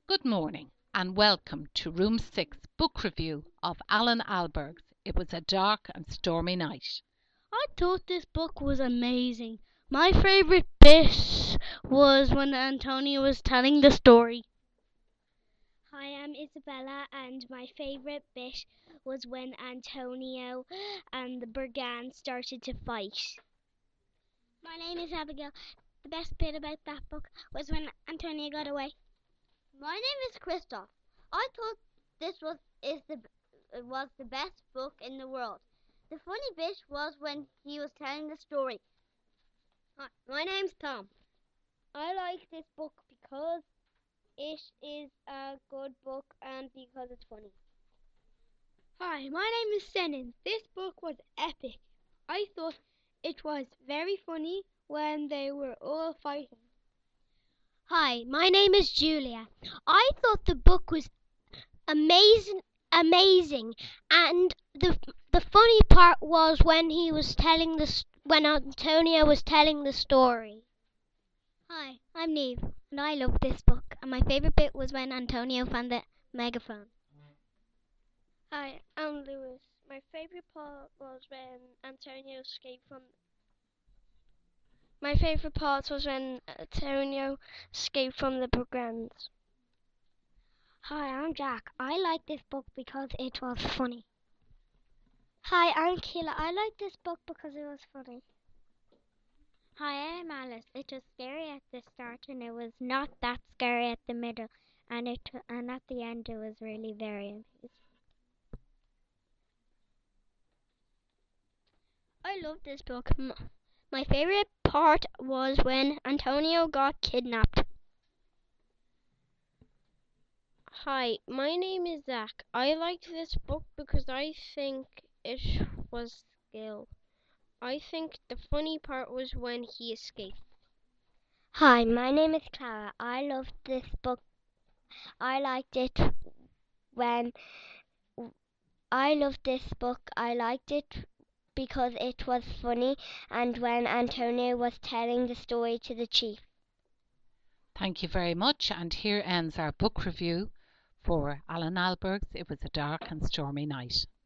Good morning and welcome to Room 6 book review of Alan Alberg's It Was a Dark and Stormy Night. I thought this book was amazing. My favorite bit was when Antonio was telling the story. Hi, I'm Isabella, and my favourite bit was when Antonio and the brigand started to fight. My name is Abigail. The best bit about that book was when Antonio got away. My name is Christoph. I thought this was the best book in the world. The funny bit was when he was telling the story. Hi, my name's Tom. I like this book because it is a good book and because it's funny. Hi, my name is Senan. This book was epic. I thought it was very funny when they were all fighting. Hi, my name is Julia. I thought the book was amazing, and the funny part was when when Antonio was telling the story. Hi, I'm Neve, and I love this book. And my favorite bit was when Antonio found the megaphone. Hi, I'm Lewis. My favorite part was when Antonio escaped from. My favorite part was when Antonio escaped from the brigands. Hi, I'm Jack. I like this book because it was funny. Hi, I'm Keela. I like this book because it was funny. Hi, I'm Alice. It was scary at the start and it was not that scary at the middle, and at the end it was really very amazing. I love this book. My favorite part was when Antonio got kidnapped. Hi, my name is Zach. I liked this book because I think it was skill. I think the funny part was when he escaped. Hi, my name is Clara. I loved this book. I liked it when I loved this book. I liked it because it was funny and when Antonio was telling the story to the chief. Thank you very much, and here ends our book review for Alan Alberg's It Was a Dark and Stormy Night.